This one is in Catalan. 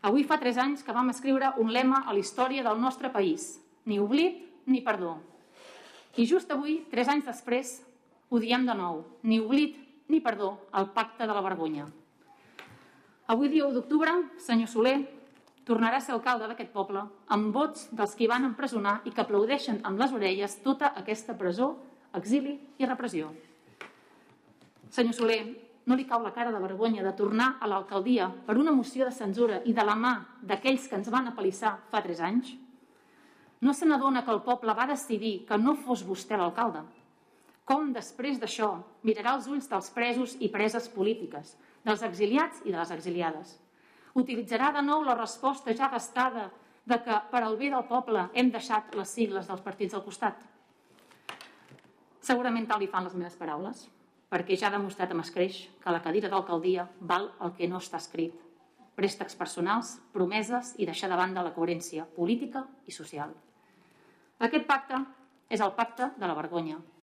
Avui fa 3 anys que vam escriure un lema a la història del nostre país: ni oblit ni perdó. I just avui, 3 anys després, ho diem de nou: ni oblit ni perdó al pacte de la vergonya. Avui, dia 1 d'octubre, senyor Soler, tornarà a ser alcalde d'aquest poble amb vots dels qui van empresonar i que aplaudeixen amb les orelles tota aquesta presó, exili i repressió. Senyor Soler, no li cau la cara de vergonya de tornar a l'alcaldia per una moció de censura i de la mà d'aquells que ens van apallissar fa 3 anys? No se n'adona que el poble va decidir que no fos vostè l'alcalde? Com després d'això mirarà els ulls dels presos i preses polítiques, dels exiliats i de les exiliades? Utilitzarà de nou la resposta ja gastada de que per al bé del poble hem deixat les sigles dels partits al costat? Segurament tal li fan les meves paraules, perquè ja ha demostrat amb escreix que la cadira d'alcaldia val el que no està escrit: préstecs personals, promeses i deixar de banda la coherència política i social. Aquest pacte és el pacte de la vergonya,